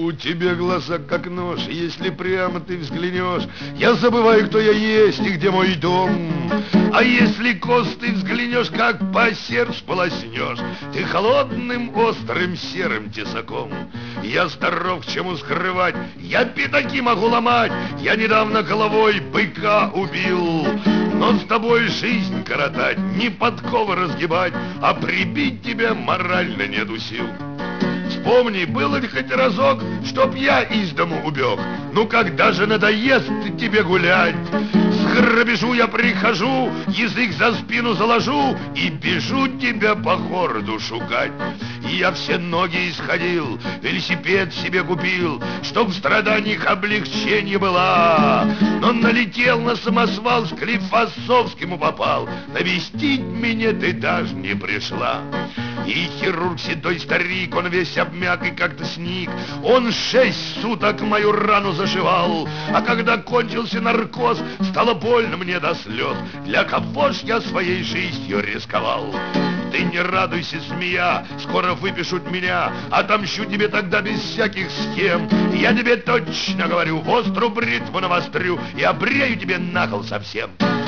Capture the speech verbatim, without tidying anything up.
У тебя глаза как нож, если прямо ты взглянешь, я забываю, кто я есть и где мой дом. А если кост ты взглянешь, как по сердцу полоснешь, ты холодным, острым, серым тесаком. Я здоров, к чему скрывать, я пятаки могу ломать, я недавно головой быка убил. Но с тобой жизнь коротать, не подковы разгибать, а прибить тебя морально нету сил. Вспомни, было ли хоть разок, чтоб я из дому убег? Ну, когда же надоест тебе гулять? С грабежу я прихожу, язык за спину заложу и бежу тебя по городу шукать. И я все ноги исходил, велосипед себе купил, чтоб в страданиях облегчение была. Но налетел на самосвал, с Склифосовскому попал, навестить меня ты даже не пришла. И хирург седой старик, он весь обмяк и как-то сник. Он шесть суток мою рану зашивал, а когда кончился наркоз, стало больно мне до слез. Для кого ж я своей жизнью рисковал? Ты не радуйся, змея, скоро выпишут меня, отомщу тебе тогда без всяких схем. Я тебе точно говорю, в острую бритву навострю и обрею тебе на кол совсем.